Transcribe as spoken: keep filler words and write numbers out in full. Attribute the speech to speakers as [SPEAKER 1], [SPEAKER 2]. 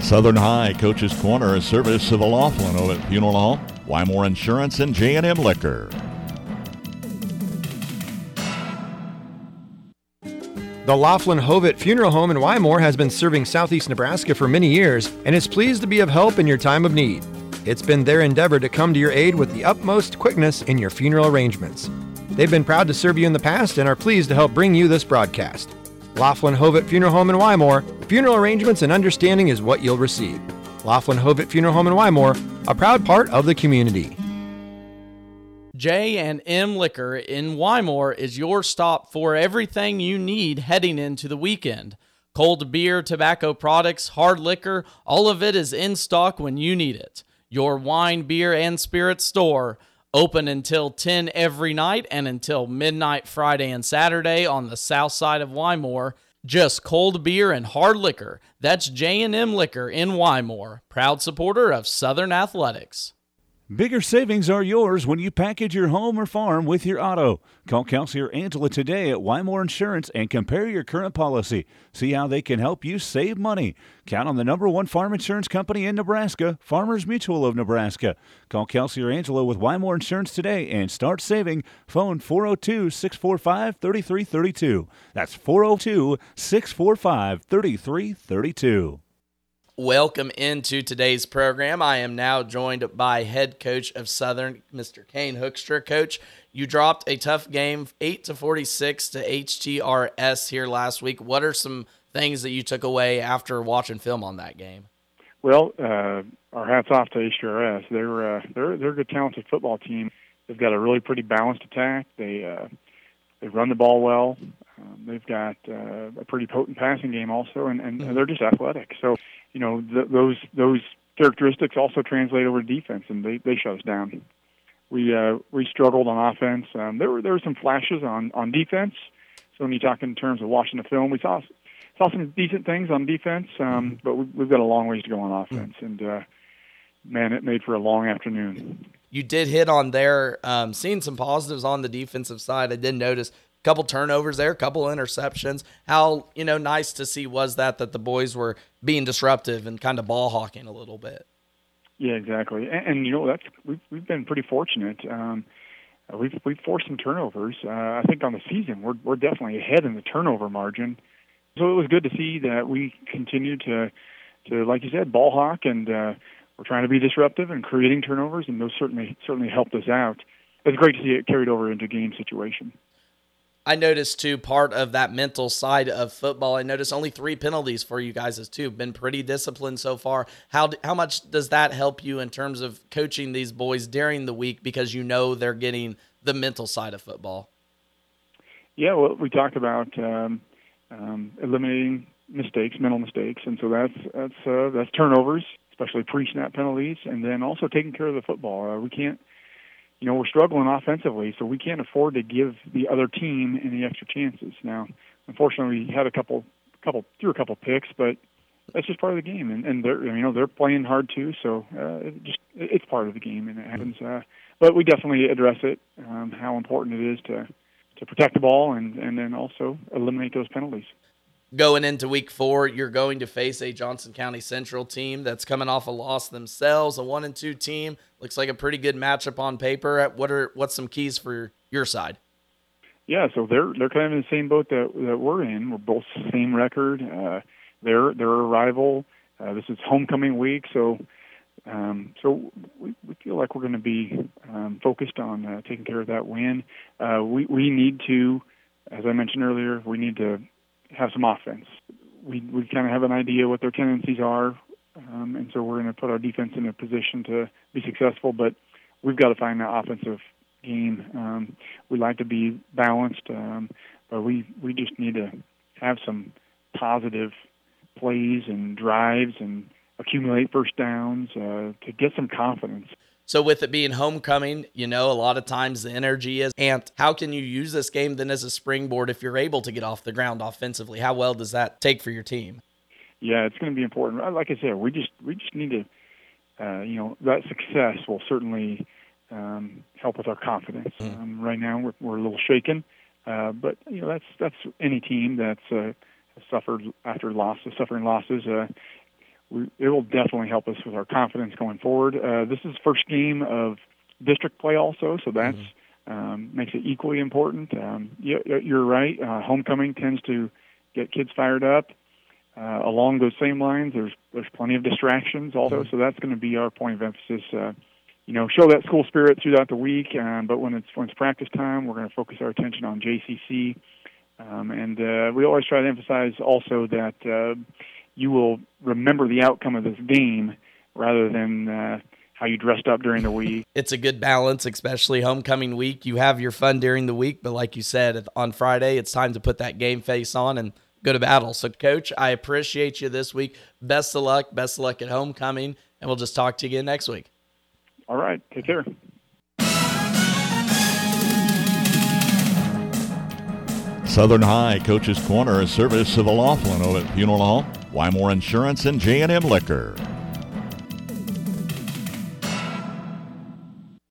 [SPEAKER 1] Southern High Coach's Corner, a service of the Laughlin Hovitt Funeral Home, Wymore Insurance, and J and M Liquor.
[SPEAKER 2] The Laughlin Hovitt Funeral Home in Wymore has been serving southeast Nebraska for many years and is pleased to be of help in your time of need. It's been their endeavor to come to your aid with the utmost quickness in your funeral arrangements. They've been proud to serve you in the past and are pleased to help bring you this broadcast. Laughlin Hovitt Funeral Home in Wymore, funeral arrangements and understanding is what you'll receive. Laughlin Hovitt Funeral Home in Wymore, a proud part of the community.
[SPEAKER 3] J and M Liquor in Wymore is your stop for everything you need heading into the weekend. Cold beer, tobacco products, hard liquor, all of it is in stock when you need it. Your wine, beer, and spirits store, open until ten every night and until midnight Friday and Saturday on the south side of Wymore. Just cold beer and hard liquor. That's J and M Liquor in Wymore, proud supporter of Southern Athletics.
[SPEAKER 4] Bigger savings are yours when you package your home or farm with your auto. Call Kelsey or Angela today at Wymore Insurance and compare your current policy. See how they can help you save money. Count on the number one farm insurance company in Nebraska, Farmers Mutual of Nebraska. Call Kelsey or Angela with Wymore Insurance today and start saving. Phone four oh two, six four five, three three three two. That's four oh two, six four five, three three three two.
[SPEAKER 3] Welcome into today's program. I am now joined by head coach of Southern, Mister Kane Hoekstra. Coach, you dropped a tough game, eight to forty-six to H T R S here last week. What are some things that you took away after watching film on that game?
[SPEAKER 5] Well, uh, our hats off to H T R S. They're uh, they're they're a good, talented football team. They've got a really pretty balanced attack. They uh, they run the ball well. Um, they've got uh, a pretty potent passing game also, and, and mm-hmm. they're just athletic. So, you know, th- those those characteristics also translate over to defense, and they, they shut us down. We uh, we struggled on offense. Um, there were there were some flashes on, on defense. So when you talk in terms of watching the film, we saw saw some decent things on defense, um, but we, we've got a long ways to go on offense. And uh, man, it made for a long afternoon.
[SPEAKER 3] You did hit on there, um, seeing some positives on the defensive side. I did notice a couple turnovers there, a couple interceptions. How, you know, nice to see was that that the boys were being disruptive and kind of ball hawking a little bit.
[SPEAKER 5] Yeah, exactly. And, and you know, that's we've we've been pretty fortunate. Um, we've we've forced some turnovers. Uh, I think on the season we're we're definitely ahead in the turnover margin. So it was good to see that we continued to to like you said, ball hawk, and uh, we're trying to be disruptive and creating turnovers, and those certainly certainly helped us out. It's great to see it carried over into game situation.
[SPEAKER 3] I noticed, too, part of that mental side of football, I noticed only three penalties for you guys, as too. Been pretty disciplined so far. How how much does that help you in terms of coaching these boys during the week because you know they're getting the mental side of football?
[SPEAKER 5] Yeah, well, we talked about um, um, eliminating mistakes, mental mistakes, and so that's that's uh, that's turnovers, especially pre-snap penalties, and then also taking care of the football. Uh, we can't. You know, we're struggling offensively, so we can't afford to give the other team any extra chances. Now, unfortunately, we had a couple, couple, threw a couple picks, but that's just part of the game, and, and they're, you know, they're playing hard too. So uh, it just it's part of the game, and it happens. Uh, but we definitely address it, um, how important it is to to protect the ball, and and then also eliminate those penalties.
[SPEAKER 3] Going into week four, you're going to face a Johnson County Central team that's coming off a loss themselves, a one and two team. Looks like a pretty good matchup on paper. What are what's some keys for your side?
[SPEAKER 5] Yeah, so they're they're kind of in the same boat that that we're in. We're both same record. Uh, they're they're a rival. Uh, this is homecoming week, so um, so we, we feel like we're going to be um, focused on uh, taking care of that win. Uh, we we need to, as I mentioned earlier, we need to have some offense. We we kind of have an idea what their tendencies are, um, and so we're going to put our defense in a position to be successful. But we've got to find that offensive game. Um, we like to be balanced, um, but we we just need to have some positive plays and drives and accumulate first downs uh, to get some confidence.
[SPEAKER 3] So with it being homecoming, you know, a lot of times the energy is amped. How can you use this game then as a springboard if you're able to get off the ground offensively? How well does that take for your team?
[SPEAKER 5] Yeah, it's going to be important. Like I said, we just we just need to, uh, you know, that success will certainly um, help with our confidence. Mm. Um, right now we're, we're a little shaken, uh, but you know that's that's any team that's uh, suffered after losses, suffering losses. Uh, we, it will definitely help us with our confidence going forward. Uh, this is first game of district play also, so that's mm-hmm. um, makes it equally important. Um, you, you're right. Uh, homecoming tends to get kids fired up. Uh, along those same lines, there's there's plenty of distractions also, mm-hmm. so that's going to be our point of emphasis. Uh, you know, show that school spirit throughout the week, um, but when it's when it's practice time, we're going to focus our attention on J C C. Um, and uh, we always try to emphasize also that uh, you will remember the outcome of this game rather than uh, how you dressed up during the week.
[SPEAKER 3] It's a good balance, especially homecoming week. You have your fun during the week, but like you said, on Friday, it's time to put that game face on and go to battle. So, Coach, I appreciate you this week. Best of luck. Best of luck at homecoming, and we'll just talk to you again next week.
[SPEAKER 5] All right. Take care.
[SPEAKER 1] Southern High Coach's Corner, a service of the Laughlin over at Funeral Home, Wymore Insurance, and J and M Liquor.